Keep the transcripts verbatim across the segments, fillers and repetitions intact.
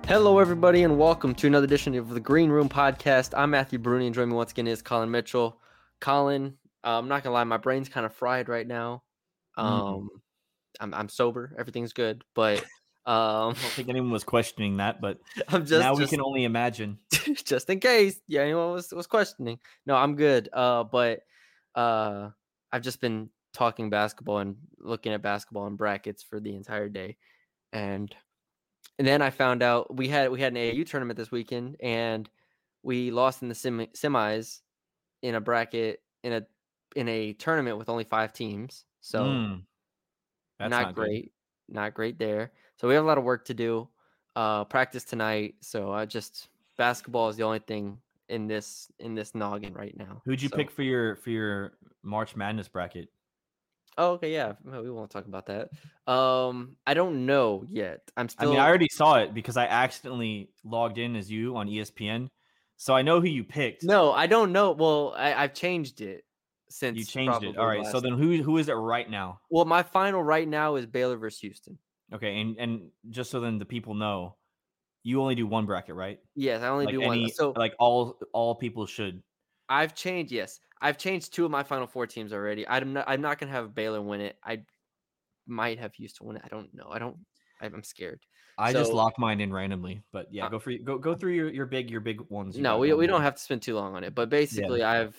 Hello, everybody, and welcome to another edition of the Green Room Podcast. I'm Matthew Bruni, and joining me once again is Colin Mitchell. Colin, uh, I'm not gonna lie, my brain's kind of fried right now. Um, Mm. I'm I'm sober, everything's good, but um, I don't think anyone was questioning that, but I'm just now we just, can only imagine. just in case, yeah, anyone was was questioning. No, I'm good. Uh, but uh, I've just been talking basketball and looking at basketball and brackets for the entire day, and. And then I found out we had we had an A A U tournament this weekend, and we lost in the semi- semis in a bracket in a in a tournament with only five teams. So Mm. That's not, not good. great, not great there. So we have a lot of work to do. Uh, practice tonight. So I just basketball is the only thing in this in this noggin right now. Who'd you So pick for your for your March Madness bracket? oh, okay, yeah, we won't talk about that. Um, I don't know yet. I'm I mean, I still already saw it because I accidentally logged in as you on E S P N, so I know who you picked. no, I don't know. Well, I, I've changed it since You changed it. All probably right. So last. then who who is it right now? Well, my final right now is Baylor versus Houston. Okay, and and just so then the people know, you only do one bracket, right? Yes, I only Like do one. any So like all all people should. I've changed. Yes, I've changed two of my final four teams already. I'm not. I'm not gonna have Baylor win it. I might have Houston win it. I don't know. I don't. I'm scared. I just So locked mine in randomly, but yeah, uh, go for go go through your, your big your big ones. You no, got we going we don't on. have to spend too long on it. But Yeah. basically, I've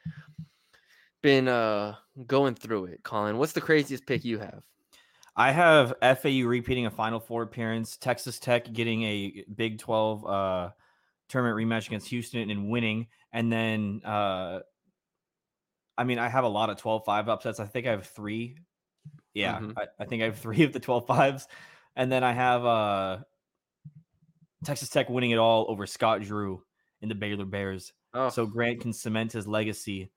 been uh going through it. Colin, what's the craziest pick you have? I have F A U repeating a Final Four appearance, Texas Tech getting a Big twelve uh, tournament rematch against Houston and winning, and then uh, I mean I have a lot of twelve five upsets. I think I have three. Yeah, Mm-hmm. I, I think I have three of the twelve fives, and then I have uh, Texas Tech winning it all over Scott Drew in the Baylor Bears. Oh, So Grant can cement his legacy.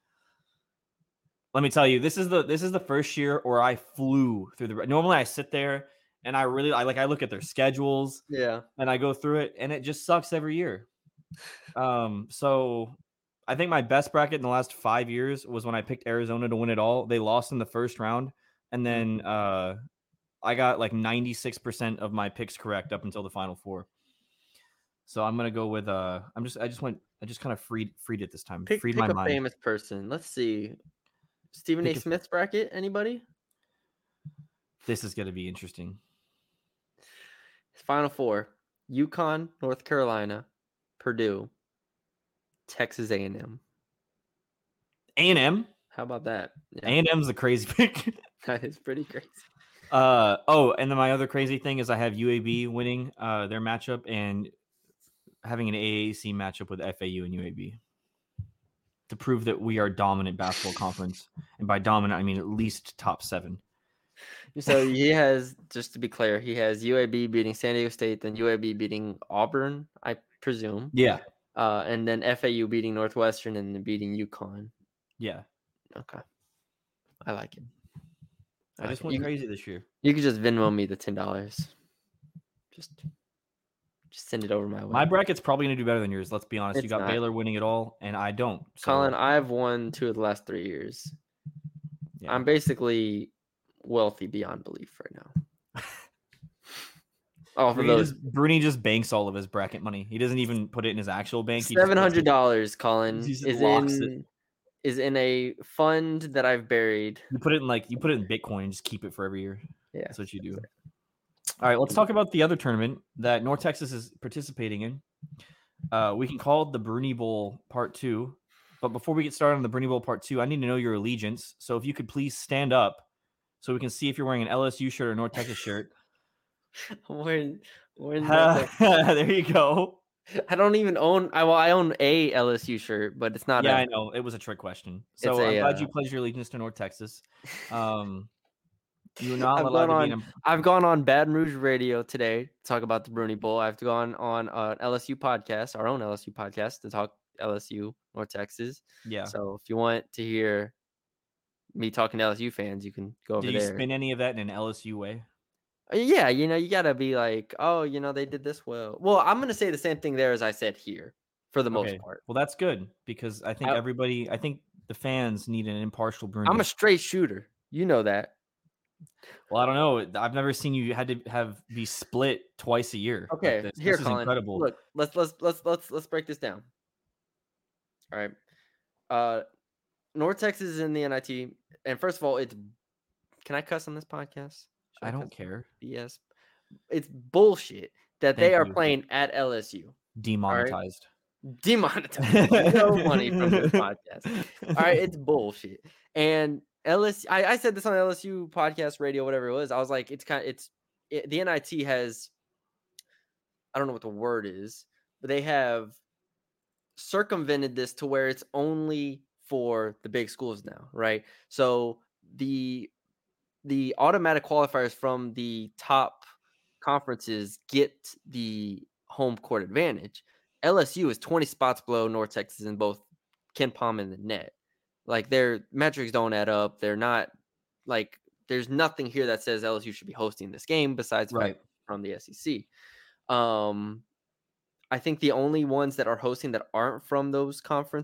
Let me tell you, this is the this is the first year where I flew through the. Normally, I sit there and I really I like I look at their schedules yeah. and I go through it, and it just sucks every year. Um, so I think my best bracket in the last five years was when I picked Arizona to win it all. They lost in the first round, and then uh, I got like ninety-six percent of my picks correct up until the final four. So I'm gonna go with uh, I'm just I just went I just kind of freed freed it this time. Pick freed pick my a mind. famous person. Let's see. Stephen Pick A. a, Smith's bracket. Anybody? this is gonna be interesting. His final four: UConn, North Carolina, Purdue, Texas A and M. A and M. How about that? A and M's a crazy pick. That is pretty crazy. Uh oh, and then my other crazy thing is I have U A B winning uh their matchup and having an A A C matchup with F A U and U A B to prove that we are dominant basketball conference, and by dominant I mean at least top seven. So he has, just to be clear, he has U A B beating San Diego State, then U A B beating Auburn, I presume. Yeah, Uh, and then F A U beating Northwestern and then beating UConn. yeah. Okay, I like it. I, I just went you, crazy this year. You could just Venmo me the ten dollars. Just, just send it over my way. My bracket's probably gonna do better than yours. Let's be honest. It's you got not. Baylor winning it all, and I don't. So. Colin, I've won two of the last three years. Yeah. I'm basically wealthy beyond belief right now. Oh, for Bruni those just, Bruni just banks all of his bracket money. He doesn't even put it in his actual bank. seven hundred dollars, Colin, He just is locks in it. is in a fund that I've buried. You put it in like you put it in Bitcoin and just keep it for every year. Yeah, That's what you do. All right, let's talk about the other tournament that North Texas is participating in. Uh, we can call it the Bruni Bowl Part Two. But before we get started on the Bruni Bowl Part Two, I need to know your allegiance. So if you could please stand up so we can see if you're wearing an L S U shirt or North Texas shirt. I'm wearing, wearing there you go. I don't even own. I well, I own a L S U shirt, but it's not. Yeah, a, I know it was a trick question. So It's I'm a, glad uh, you pledged your allegiance to North Texas. Um, you're not I've allowed gone to be on. in a, I've gone on Baton Rouge Radio today to talk about the Bruni Bowl. I've gone on an L S U podcast, our own L S U podcast, to talk L S U North Texas. yeah. So if you want to hear me talking to L S U fans, you can go over Did you there. spin any of that in an L S U way? Yeah, you know, you gotta be like, oh, you know, they did this well. Well, I'm gonna say the same thing there as I said here, for the most Okay. part. Well, that's good because I think I, everybody, I think the fans need an impartial Bruni. I'm a straight shooter. You know that. Well, I don't know. I've never seen you had to have be split twice a year like Okay, this. here, This is Colin. incredible. Look, let's let's let's let's let's break this down. All right. Uh, North Texas is in the N I T, and first of all, it's can I cuss on this podcast? Should I don't cuss? care. Yes, it's bullshit that they Thank are you. playing at L S U. Demonetized. Demonetized. No money from this podcast. All right, it's bullshit. And L S U, I, I said this on L S U podcast, radio, whatever it was. I was like, it's kind of it's it, the N I T has, I don't know what the word is, but they have circumvented this to where it's only for the big schools now, right? So the the automatic qualifiers from the top conferences get the home court advantage. L S U is twenty spots below North Texas in both Ken Palm and the net. Like their metrics don't add up. They're not like there's nothing here that says L S U should be hosting this game besides the Right. fact from the S E C. Um, I think the only ones that are hosting that aren't from those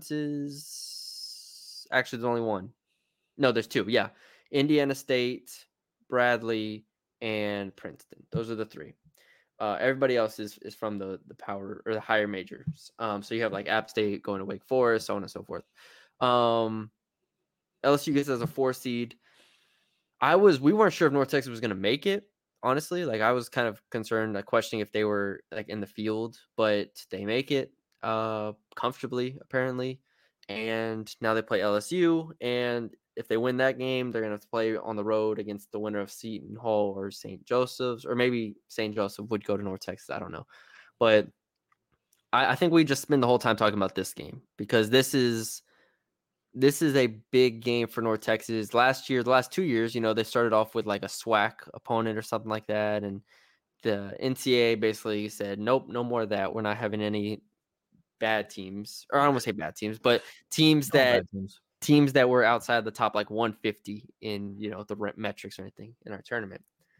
conferences, actually, there's only one. No, there's two. Yeah, Indiana State, Bradley, and Princeton. Those are the three. Uh, everybody else is is from the the power or the higher majors. Um, so you have like App State going to Wake Forest, so on and so forth. Um, L S U gets as a four seed. I was we weren't sure if North Texas was going to make it. Honestly, like I was kind of concerned, like questioning if they were like in the field, but they make it uh comfortably apparently. And now they play L S U, and if they win that game, they're gonna have to play on the road against the winner of Seton Hall or Saint Joseph's, or maybe Saint Joseph would go to North Texas. I don't know, but I, I think we just spend the whole time talking about this game because this is this is a big game for North Texas. Last year, the last two years, you know, they started off with like a SWAC opponent or something like that, and the N C A A basically said, "Nope, no more of that. We're not having any bad teams, or I don't want to say bad teams, but teams No that bad teams. teams that were outside the top like one fifty in, you know, the metrics or anything in our tournament."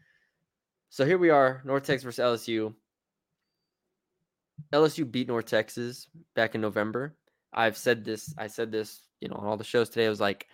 So here we are, North Texas versus L S U. L S U beat North Texas back in November. I've said this, I said this, you know, on all the shows today. I was like,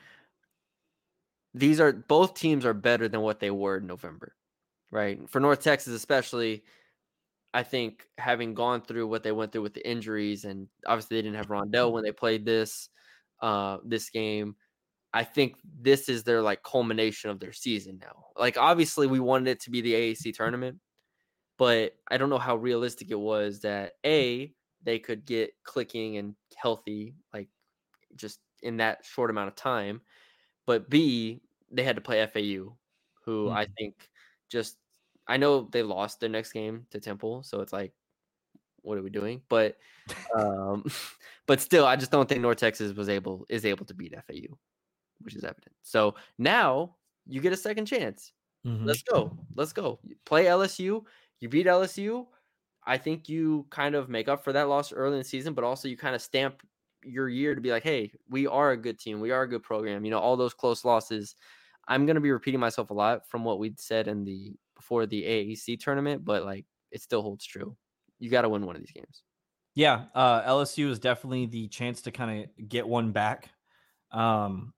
these are both teams are better than what they were in November, right? For North Texas, especially, I think having gone through what they went through with the injuries, and obviously they didn't have Rondell when they played this uh, this game. I think this is their like culmination of their season now. Like obviously we wanted it to be the A A C tournament, but I don't know how realistic it was that A, they could get clicking and healthy like just in that short amount of time, but B, they had to play F A U, who Mm. I think just I know they lost their next game to Temple, so it's like, what are we doing? But um, but still, I just don't think North Texas was able is able to beat F A U, which is evident. So now you get a second chance. Mhm. Let's go. Let's go. Play L S U. You beat L S U. I think you kind of make up for that loss early in the season, but also you kind of stamp your year to be like, hey, we are a good team. We are a good program. You know, all those close losses. I'm going to be repeating myself a lot from what we'd said in the before the A A C tournament, but like it still holds true. You got to win one of these games. Yeah, uh, L S U is definitely the chance to kind of get one back. Um,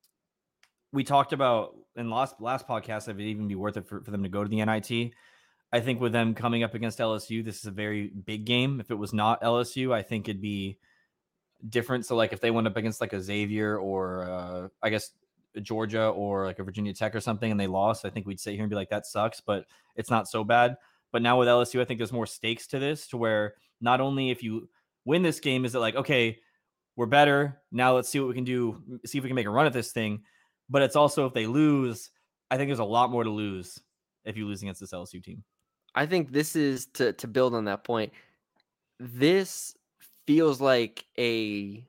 we talked about in last last podcast if it'd even be worth it for, for them to go to the N I T. I think with them coming up against L S U, this is a very big game. If it was not L S U, I think it'd be different. So like if they went up against like a Xavier or uh, I guess Georgia or like a Virginia Tech or something and they lost, I think we'd sit here and be like, that sucks, but it's not so bad. But now with L S U, I think there's more stakes to this to where not only if you win this game, is it like, okay, we're better. Now let's see what we can do. See if we can make a run at this thing. But it's also if they lose, I think there's a lot more to lose if you lose against this L S U team. I think this is to to build on that point. This feels like a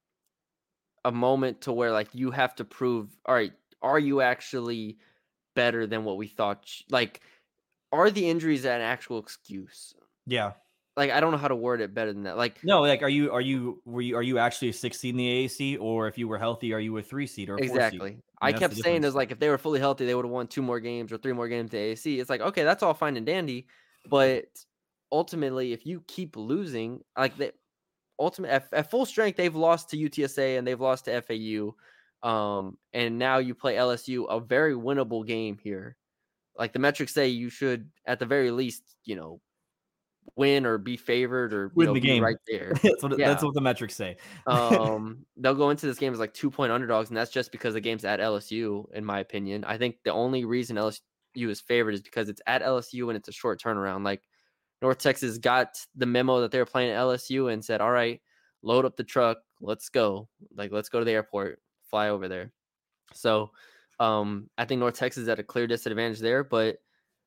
a moment to where like you have to prove, all right, are you actually better than what we thought? Like, are the injuries an actual excuse? Yeah. Like, I don't know how to word it better than that. Like, no, like, are you are you were you are you actually a six seed in the A A C, or if you were healthy, are you a three seed or a four exactly. seed? I, mean, I kept saying is like if they were fully healthy, they would have won two more games or three more games to A A C. It's like, okay, that's all fine and dandy, but ultimately, if you keep losing, like the ultimate at, at full strength, they've lost to U T S A and they've lost to F A U. Um, and now you play L S U, a very winnable game here. Like the metrics say you should at the very least, you know, win or be favored or, you Win know, the be game. right there. That's what Yeah. that's what the metrics say. Um, they'll go into this game as like two point underdogs, and that's just because the game's at L S U, in my opinion. I think the only reason L S U is favored is because it's at L S U and it's a short turnaround. Like North Texas got the memo that they were playing at L S U and said, all right, load up the truck. Let's go. Like, let's go to the airport, fly over there. So um, I think North Texas is at a clear disadvantage there, but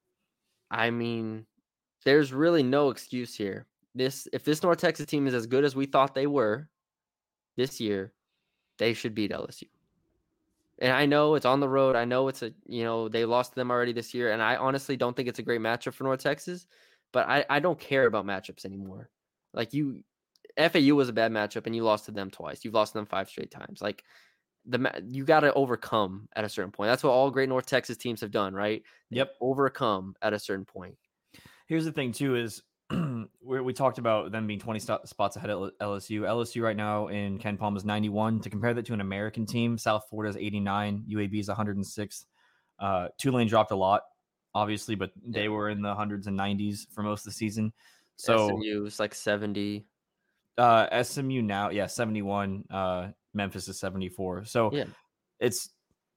I mean, there's really no excuse here. This if this North Texas team is as good as we thought they were this year, they should beat L S U. And I know it's on the road. I know it's a, you know, they lost to them already this year. And I honestly don't think it's a great matchup for North Texas, but I, I don't care about matchups anymore. Like you, F A U was a bad matchup and you lost to them twice. You've lost to them five straight times. Like the, you got to overcome at a certain point. That's what all great North Texas teams have done, right? They Yep. overcome at a certain point. Here's the thing too is we we talked about them being twenty st- spots ahead of L S U. L S U right now in Ken Palm is ninety-one. To compare that to an American team, South Florida is eighty-nine. U A B is one hundred six. Uh, Tulane dropped a lot, obviously, but they Yeah. were in the hundreds and nineties for most of the season. So S M U is like seventy. Uh, S M U now, yeah, seventy-one. Uh, Memphis is seventy-four. So Yeah. it's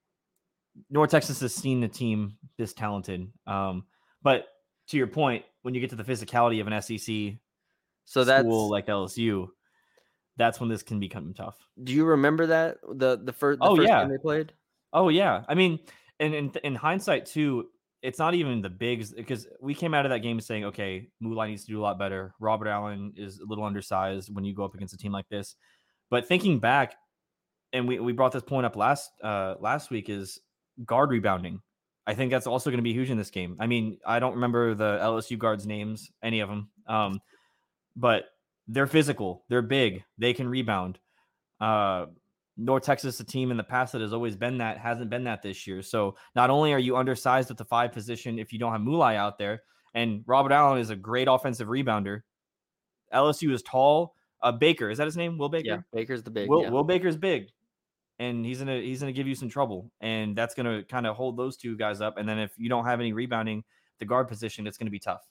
North Texas has seen the team this talented. Um, but to your point, when you get to the physicality of an S E C So school that's like L S U, that's when this can become tough. Do you remember that the the first the Oh first yeah, game they played? oh yeah. I mean, and in in hindsight too, it's not even the bigs because we came out of that game saying, okay, Mulai needs to do a lot better. Robert Allen is a little undersized when you go up against a team like this. But thinking back, and we, we brought this point up last uh, last week, is guard rebounding. I think that's also going to be huge in this game. I mean, I don't remember the L S U guards' names, any of them, um, but they're physical. They're big. They can rebound. Uh, North Texas, a team in the past that has always been that, hasn't been that this year. So not only are you undersized at the five position if you don't have Mulai out there, and Robert Allen is a great offensive rebounder. L S U is tall. Uh, Baker, is that his name? Will Baker? Yeah, Baker's the big. Will, yeah. Will Baker's big. And he's gonna he's gonna give you some trouble, and that's gonna kind of hold those two guys up. And then if you don't have any rebounding, the guard position, it's gonna be tough.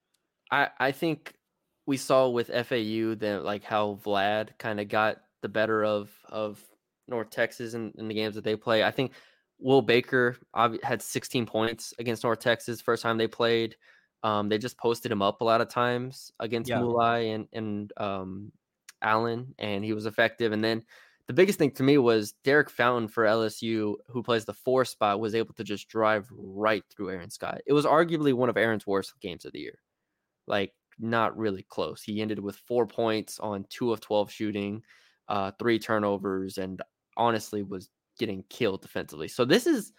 I I think we saw with F A U that like how Vlad kind of got the better of of North Texas in, in the games that they play. I think Will Baker had sixteen points against North Texas first time they played. Um, they just posted him up a lot of times against Yeah. Mulai and and um, Allen, and he was effective. And then the biggest thing to me was Derek Fountain for L S U, who plays the four spot, was able to just drive right through Aaron Scott. It was arguably one of Aaron's worst games of the year. Like, not really close. He ended with four points on two of twelve shooting, uh, three turnovers, and honestly was getting killed defensively. So this is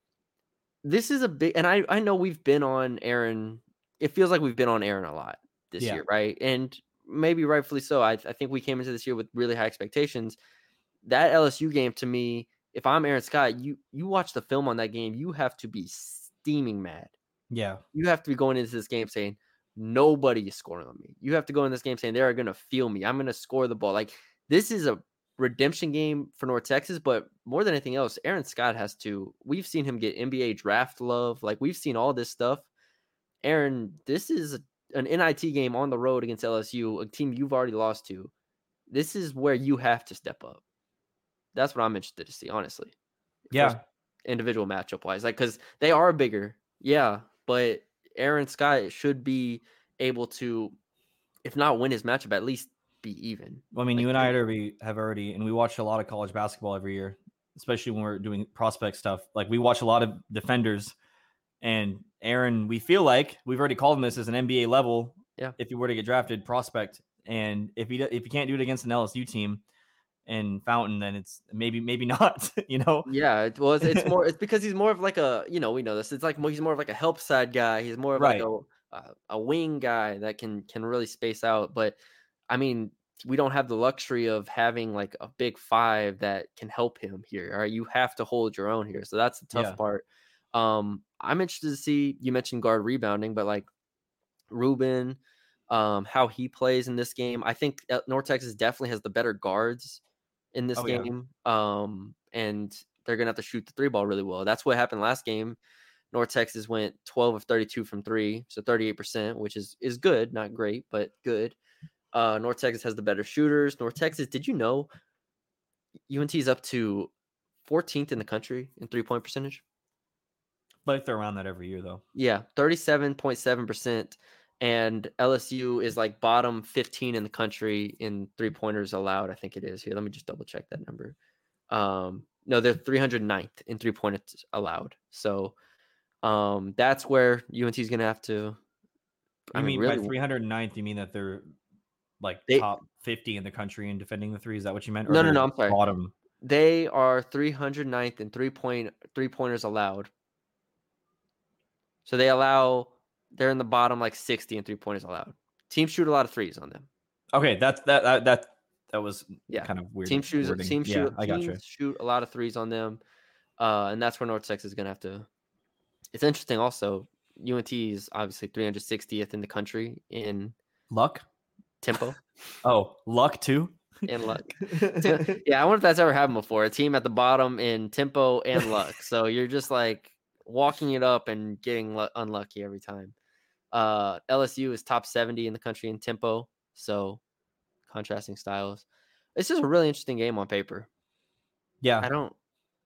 this is a big, and I, I know we've been on Aaron. It feels like we've been on Aaron a lot this Yeah. year, right? And maybe rightfully so. I, I think we came into this year with really high expectations. That L S U game, to me, if I'm Aaron Scott, you you watch the film on that game, you have to be steaming mad. Yeah. You have to be going into this game saying, nobody is scoring on me. You have to go in this game saying, they're going to feel me. I'm going to score the ball. Like, this is a redemption game for North Texas, but more than anything else, Aaron Scott has to, we've seen him get N B A draft love. Like, we've seen all this stuff. Aaron, this is a, an N I T game on the road against L S U, a team you've already lost to. This is where you have to step up. That's what I'm interested to see, honestly. Yeah. Individual matchup wise, like, because they are bigger. Yeah. But Aaron Scott should be able to, if not win his matchup, at least be even. Well, I mean, like, you and I already have already, and we watch a lot of college basketball every year, especially when we're doing prospect stuff. Like, we watch a lot of defenders, and Aaron, we feel like we've already called him this as an N B A level. Yeah. If he were to get drafted, prospect, and if he if he can't do it against an L S U team and Fountain, then it's maybe maybe not. You know? Yeah. Well, it's, it's more. It's because he's more of like a, you know, we know this. It's like he's more of like a help side guy. He's more of right. like a uh, a wing guy that can can really space out. But I mean, we don't have the luxury of having like a big five that can help him here. All right, you have to hold your own here. So that's the tough Yeah. part. Um, I'm interested to see. You mentioned guard rebounding, but like Ruben, um, how he plays in this game. I think North Texas definitely has the better guards in this Oh, yeah. game. Um, and they're gonna have to shoot the three ball really well. That's what happened last game. North Texas went twelve of thirty-two from three, so thirty-eight percent, which is is good, not great, but good. Uh, North Texas has the better shooters. North Texas, did you know U N T is up to fourteenth in the country in three point percentage? But they're around that every year, though. Yeah, thirty-seven point seven percent. And L S U is like bottom fifteen in the country in three pointers allowed. I think it is. Here, let me just double check that number. Um, no, they're three hundred ninth in three pointers allowed. So um, that's where U N T is going to have to. I You mean, mean by really? three hundred ninth, you mean that they're like They, top fifty in the country in defending the three? Is that what you meant? Or no, no, they're no. I'm sorry. bottom? They are three hundred ninth in three point three pointers allowed. So they allow. They're in the bottom like sixty in three pointers allowed. Teams shoot a lot of threes on them. Okay, that's that that that that was Yeah, kind of weird. Team shoots. wording. Team yeah, shoot. I got you. Teams shoot a lot of threes on them, uh, and that's where North Texas is going to have to. It's interesting. Also, U N T is obviously three hundred sixtieth in the country in Luck. tempo Oh, luck too. and luck. Yeah, I wonder if that's ever happened before. A team at the bottom in tempo and luck. So you're just like walking it up and getting lu- unlucky every time. Uh, L S U is top seventy in the country in tempo. So contrasting styles. It's just a really interesting game on paper. Yeah, I don't.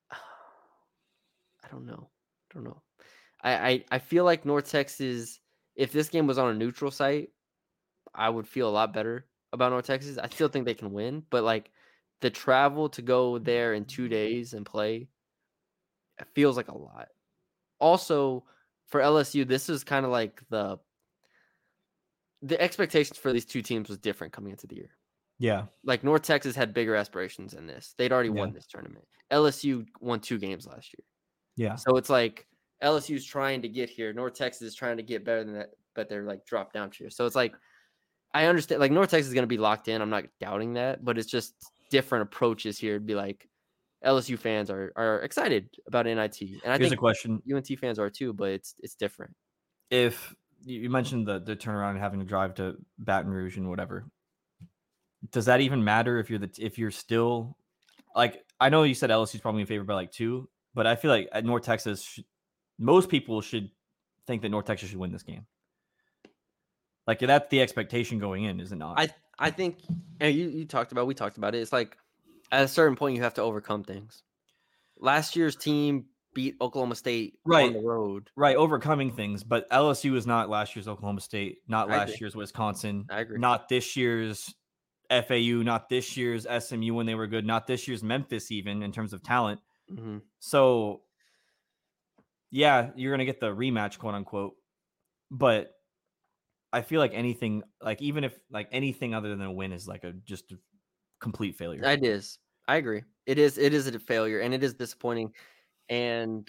I don't know. I don't know. I, I, I feel like North Texas, if this game was on a neutral site, I would feel a lot better about North Texas. I still think they can win, but like the travel to go there in two days and play, it feels like a lot. Also, for L S U, this is kind of like the the expectations for these two teams was different coming into the year. yeah. Like North Texas had bigger aspirations in this. They'd already won Yeah. this tournament. L S U won two games last year. Yeah. So it's like L S U's trying to get here. North Texas is trying to get better than that, but they're like dropped down here. So it's like I understand like North Texas is going to be locked in. I'm not doubting that, but it's just different approaches here. It'd be like L S U fans are are excited about N I T. And I Here's think a question. U N T fans are too, but it's it's different. If you mentioned the the turnaround and having to drive to Baton Rouge and whatever, does that even matter if you're the if you're still like I know you said L S U's probably in favor by like two, but I feel like at North Texas, sh- most people should think that North Texas should win this game. Like that's the expectation going in, is it not? I I think and you you talked about we talked about it. It's like at a certain point you have to overcome things. Last year's team beat Oklahoma State Right. on the road. Right, overcoming things, but L S U is not last year's Oklahoma State, not I last agree. year's Wisconsin, I agree. not this year's F A U, not this year's S M U when they were good, not this year's Memphis even in terms of talent. Mm-hmm. So, yeah, you're gonna get the rematch, quote unquote. But I feel like anything, like even if like anything other than a win is like a just a complete failure. It is. I agree. It is. It is a failure, and it is disappointing. And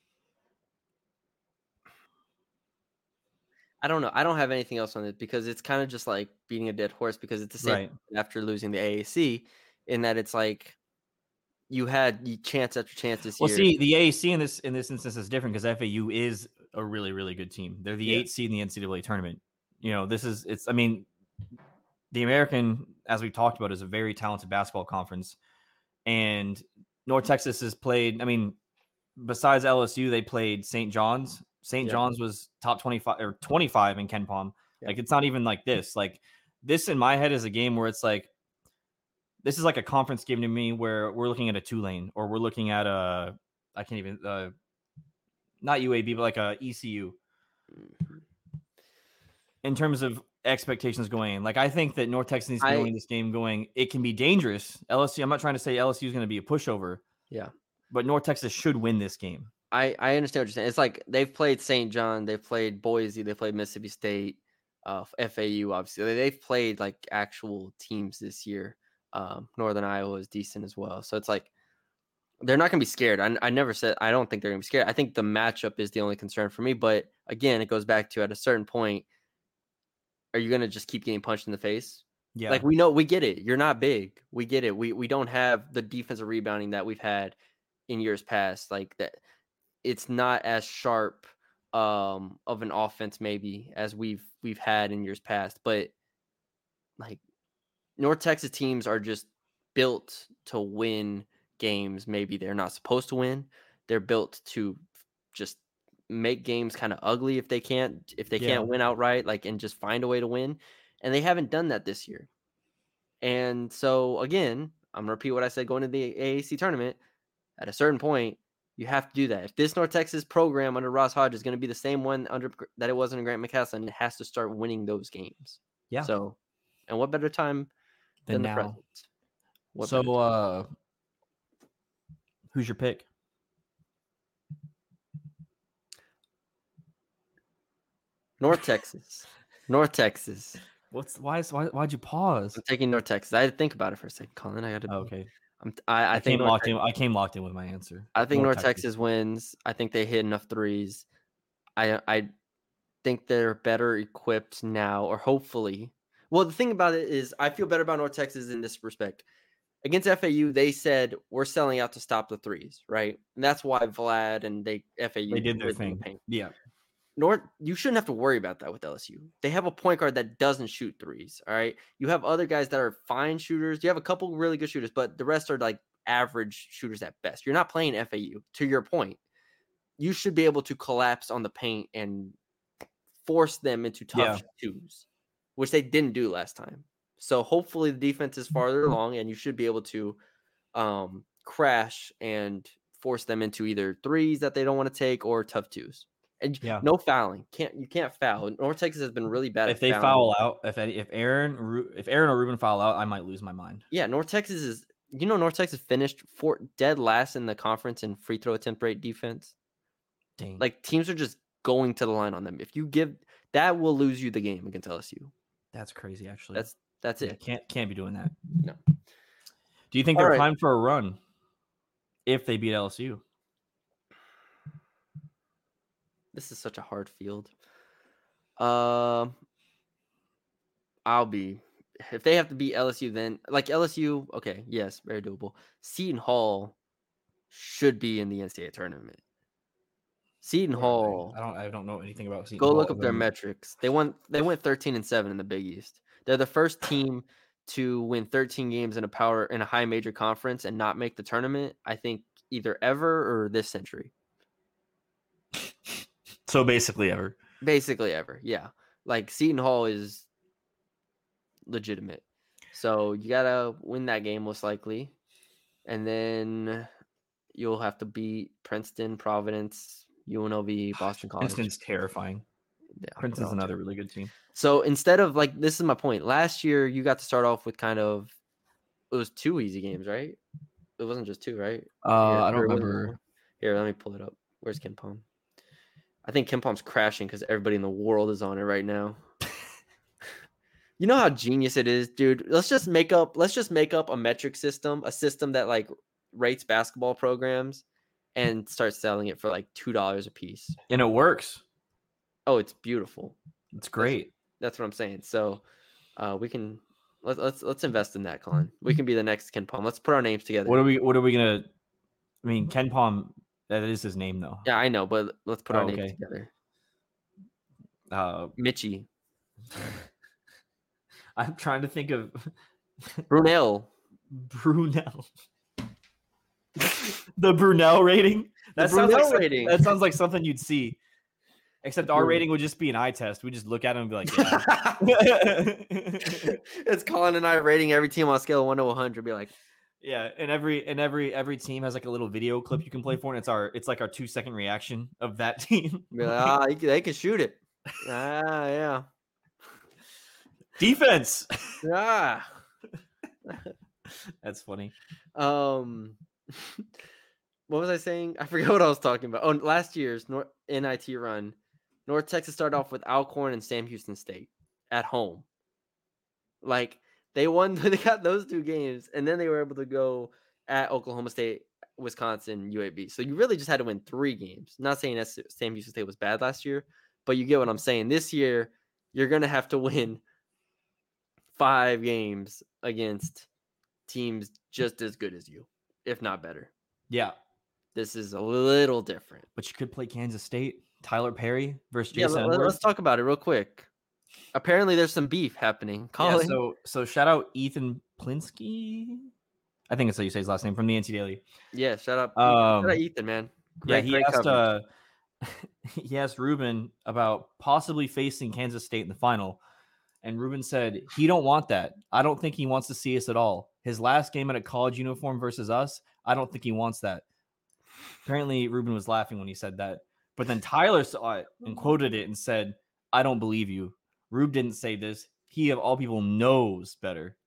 I don't know. I don't have anything else on it because it's kind of just like beating a dead horse because it's the same Right. after losing the A A C, in that it's like you had y- chance after chance this Well, year. see, the A A C in this in this instance is different because F A U is a really really good team. They're the Yeah. eighth seed in the N C double A tournament. You know, this is it's. I mean, the American, as we talked about, is a very talented basketball conference, and North Texas has played. I mean, besides L S U, they played Saint John's. Saint Yeah. John's was top twenty-five or twenty-five in Ken Palm. Yeah. Like it's not even like this. Like this in my head is a game where it's like this is like a conference game to me where we're looking at a Tulane or we're looking at a I can't even uh not U A B but like a E C U Mhm. in terms of expectations going in. Like I think that North Texas needs to I- go in this game going. It can be dangerous. L S U. I'm not trying to say L S U is going to be a pushover. Yeah. But North Texas should win this game. I, I understand what you're saying. It's like they've played Saint John, they've played Boise, they played Mississippi State, uh, F A U. Obviously, they've played like actual teams this year. Um, Northern Iowa is decent as well, so it's like they're not going to be scared. I, I never said I don't think they're going to be scared. I think the matchup is the only concern for me. But again, it goes back to at a certain point, are you going to just keep getting punched in the face? Yeah. Like we know, we get it. You're not big. We get it. We we don't have the defensive rebounding that we've had in years past. Like that, it's not as sharp um, of an offense maybe as we've we've had in years past. But like North Texas teams are just built to win games maybe they're not supposed to win. They're built to just make games kind of ugly if they can't if they Yeah. can't win outright, like, and just find a way to win. And they haven't done that this year. And so again, I'm gonna repeat what I said going to the A A C tournament. At a certain point, you have to do that. If this North Texas program under Ross Hodge is going to be the same one under that it was under Grant McCasland, it has to start winning those games. Yeah. So, and what better time than Then the now. present? What So, better time? uh, who's your pick? North Texas. North Texas. What's why? Is, why? Why'd you pause? I'm taking North Texas. I had to think about it for a second, Colin. I got to. Okay. I'm, I, I, I, think came North locked Texas, in. I came locked in with my answer. I think North, North Texas. Texas wins. I think they hit enough threes. I I think they're better equipped now, or hopefully. Well, the thing about it is, I feel better about North Texas in this respect. Against F A U, they said we're selling out to stop the threes, right? And that's why Vlad and they F A U they did their thing. The yeah. North, you shouldn't have to worry about that with L S U. They have a point guard that doesn't shoot threes. All right. You have other guys that are fine shooters. You have a couple really good shooters, but the rest are like average shooters at best. You're not playing F A U. To your point, you should be able to collapse on the paint and force them into tough yeah. twos, which they didn't do last time. So hopefully the defense is farther along and you should be able to um, crash and force them into either threes that they don't want to take or tough twos. And yeah. no fouling. Can't you can't foul. North Texas has been really bad. If at they fouling. foul out, if any, if Aaron if Aaron or Ruben foul out, I might lose my mind. Yeah, North Texas is. You know, North Texas finished four, dead last in the conference in free throw attempt rate defense. Dang. Like teams are just going to the line on them. If you give that, will lose you the game against L S U. That's crazy. Actually, that's that's yeah, it. Can't can't be doing that. No. Do you think All they're right. primed for a run if they beat L S U? This is such a hard field. Uh, I'll be if they have to beat L S U, then like L S U, okay, yes, very doable. Seton Hall should be in the N C double A tournament. Seton Where Hall. I don't I don't know anything about Seton Go Hall. look up their metrics. They won they went thirteen and seven in the Big East. They're the first team to win thirteen games in a power in a high major conference and not make the tournament, I think either ever or this century. So basically ever. Basically ever, yeah. Like Seton Hall is legitimate. So you gotta win that game most likely. And then you'll have to beat Princeton, Providence, U N L V, Boston College. Princeton's terrifying. Yeah, Princeton's another really good team. So instead of like, this is my point. Last year, you got to start off with kind of, it was two easy games, right? It wasn't just two, right? Uh, Here, I don't remember. Here, let me pull it up. Where's KenPom? I think KenPom's crashing because everybody in the world is on it right now. You know how genius it is, dude? Let's just make up, let's just make up a metric system, a system that like rates basketball programs and start selling it for like two dollars a piece. And it works. Oh, it's beautiful. It's great. That's, that's what I'm saying. So uh, we can let's let's let's invest in that, Colin. We can be the next KenPom. Let's put our names together. What are we what are we gonna I mean KenPom, that is his name though. Yeah, I know, but let's put oh, our okay. names together. Uh Mitchie. I'm trying to think of Brunel. Brunel. The Brunel rating. That the sounds Brunel like rating. That sounds like something you'd see. Except our rating would just be an eye test. We just look at him and be like, yeah. It's Colin and I rating every team on a scale of one to one hundred. Be like, yeah, and every and every every team has like a little video clip you can play for, and it's our it's like our two second reaction of that team. Be like, ah, they can shoot it. Ah, yeah. Defense. Yeah. That's funny. Um, what was I saying? I forgot what I was talking about. Oh, last year's North N I T run, North Texas started off with Alcorn and Sam Houston State at home. Like they won, they got those two games, and then they were able to go at Oklahoma State, Wisconsin, U A B. So you really just had to win three games. Not saying that Sam Houston State was bad last year, but you get what I'm saying. This year, you're gonna have to win five games against teams just as good as you, if not better. Yeah. This is a little different. But you could play Kansas State, Tyler Perry versus yeah, Jason let, Edwards. Let's talk about it real quick. Apparently, there's some beef happening. Colin. Yeah, so so shout out Ethan Plinsky. I think that's how you say his last name, from the N C Daily. Yeah, shut up. Um, Shout out Ethan, man. Great, yeah, he great asked coverage. uh, he asked Ruben about possibly facing Kansas State in the final, and Ruben said he don't want that. I don't think he wants to see us at all. His last game in a college uniform versus us, I don't think he wants that. Apparently, Ruben was laughing when he said that, but then Tyler saw it and quoted it and said, "I don't believe you. Rube didn't say this. He of all people knows better."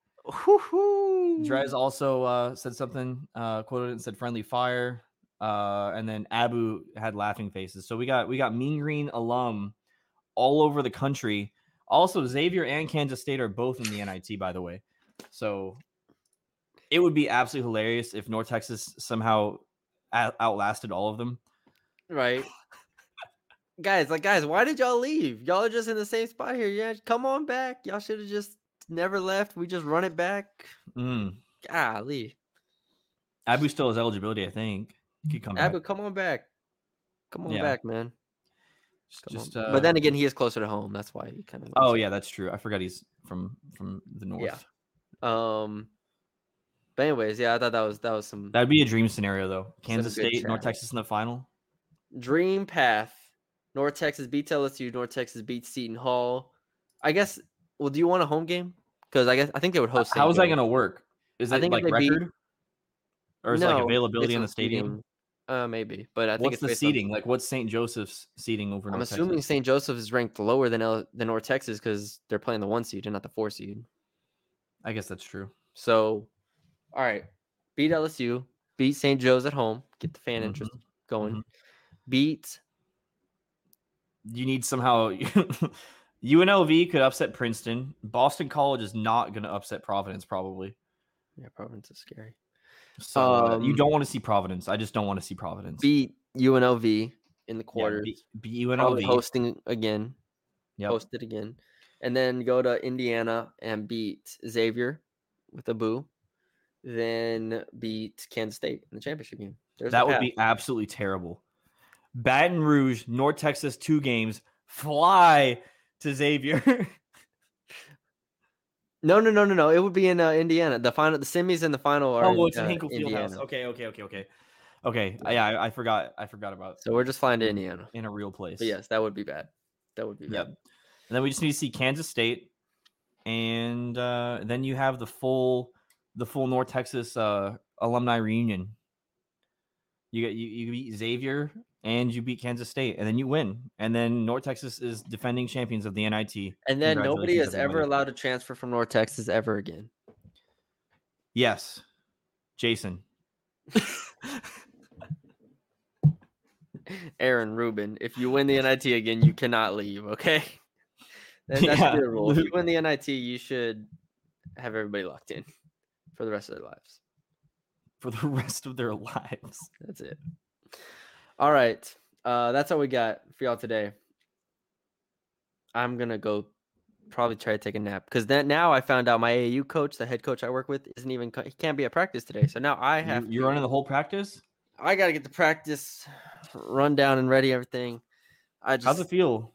Drez also uh, said something, uh, quoted it and said "friendly fire," uh, and then Abu had laughing faces. So we got we got Mean Green alum all over the country. Also, Xavier and Kansas State are both in the N I T, by the way. So it would be absolutely hilarious if North Texas somehow out- outlasted all of them. Right. Guys, like guys, why did y'all leave? Y'all are just in the same spot here. Yeah, come on back. Y'all should have just never left. We just run it back. Mm. Golly. Abu still has eligibility, I think. He could come Abu, back. come on back. Come on Yeah. back, man. Come Just, on. uh, But then again, he is closer to home. That's why he kind of. Oh yeah, that's true. I forgot he's from from the north. Yeah. Um. But anyways, yeah, I thought that was that was some That'd be a dream scenario though. Some Kansas good State, North chat. Texas in the final. dream path. North Texas beats L S U. North Texas beats Seton Hall. I guess. Well, do you want a home game? Because I guess I think they would host. How Saint is that Joe. going to work? Is I it think if like they beat- record, or is it like No, availability it's in on the stadium? seating. Uh, maybe, but I think What's it's the based on- seating? Like, what's Saint Joseph's seating over I'm North assuming Texas? Saint Joseph is ranked lower than L- than North Texas because they're playing the one seed and not the four seed. I guess that's true. So, all right, beat L S U, beat Saint Joe's at home, get the fan interest going. mhm. Beat You need somehow. U N L V could upset Princeton. Boston College is not going to upset Providence, probably. yeah, Providence is scary. So uh, you Um, don't want to see Providence. I just don't want to see Providence. Beat U N L V in the Yeah, quarters. beat, beat U N L V. Probably hosting again. Yep. Host it again, and then go to Indiana and beat Xavier with a boo. Then beat Kansas State in the championship game. There's That the would path. be absolutely terrible. Baton Rouge, North Texas, two games. Fly to Xavier. No, no, no, no, no. It would be in uh, Indiana. The final, the semis and the final are. Oh, in, it's uh, in Hinkle Indiana. Fieldhouse. Okay, okay, okay, okay. Okay, yeah, I, I forgot. I forgot about. So we're just flying to Indiana. In a real place. But yes, that would be bad. That would be bad. Yep. And then we just need to see Kansas State, and uh, then you have the full, the full North Texas uh, alumni reunion. You get you, you beat Xavier and you beat Kansas State, and then you win. And then North Texas is defending champions of the N I T. And then nobody Congratulations, is ever everybody. allowed to transfer from North Texas ever again. Yes, Jason. Aaron Rubin, if you win the N I T again, you cannot leave. Okay, that, that Yeah. should be the rule. If you win the N I T, you should have everybody locked in for the rest of their lives. For the rest of their lives. That's it. All right, uh, that's all we got for y'all today. I'm gonna go probably try to take a nap because then now I found out my A A U coach, the head coach I work with, isn't even co- he can't be at practice today. So now I have You, you're running the whole practice. I got to get the practice run down and ready everything. I just How's it feel?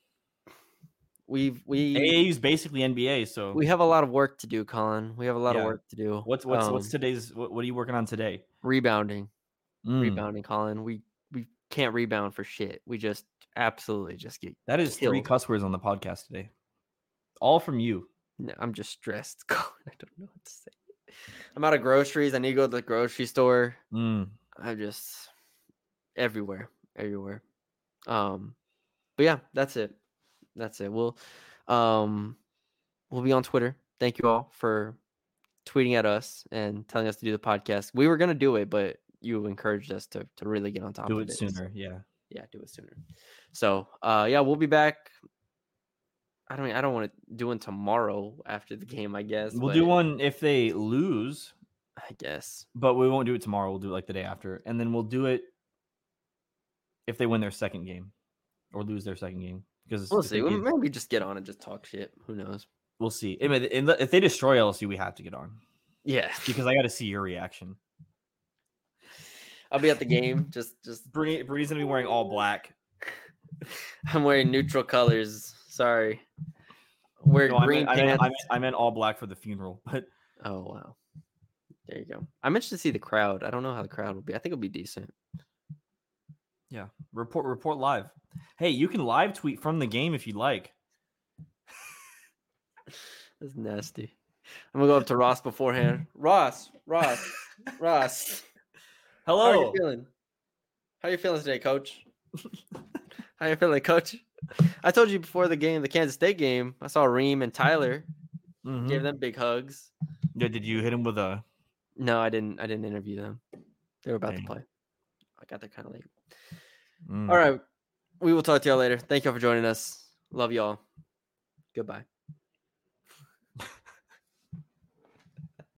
we've we A A U's basically N B A, so we have a lot of work to do, Colin. We have a lot Yeah. of work to do. what's what's what's Um, today's? What, what are you working on today? rebounding? Mm, Rebounding, Colin. We we can't rebound for shit. We just absolutely just get. That is three killed. cuss words on the podcast today, all from you. No, I'm just stressed. Colin, I don't know what to say. I'm out of groceries. I need to go to the grocery store. Mm. I'm just everywhere, everywhere. Um, but yeah, that's it. That's it. We'll, um, we'll be on Twitter. Thank you all for tweeting at us and telling us to do the podcast. We were gonna do it, but you encouraged us to to really get on top Do of it it sooner, yeah. Yeah, do it sooner. So, uh, yeah, we'll be back. I don't mean, I don't want to do one tomorrow after the game. I guess We'll but do one if they lose, I guess. but we won't do it tomorrow. We'll do it like the day after, and then we'll do it if they win their second game or lose their second game. Because We'll see. We'll maybe just get on and just talk shit. Who knows? we'll see. I mean, if they destroy L S U, we have to get on Yeah, because I got to see your reaction. I'll be at the game. Just, just. Bree, Bree's gonna be wearing all black. I'm wearing neutral colors. Sorry. Wear No, I green meant, I, meant, pants. I, meant, I meant all black for the funeral, but Oh wow. There you go. I'm interested to see the crowd. I don't know how the crowd will be. I think it'll be decent. Yeah. Report report live. Hey, you can live tweet from the game if you like. That's nasty. I'm gonna go up to Ross beforehand. Ross, Ross, Ross. Hello. How are you feeling? How are you feeling today, Coach? How you feeling, Coach? I told you before the game, the Kansas State game. I saw Reem and Tyler. Mm-hmm. Gave them big hugs. Yeah, did you hit him with a? No, I didn't. I didn't interview them. They were about Dang. to play. I got there kind of late. Mm. All right. We will talk to y'all later. Thank y'all for joining us. Love y'all. Goodbye.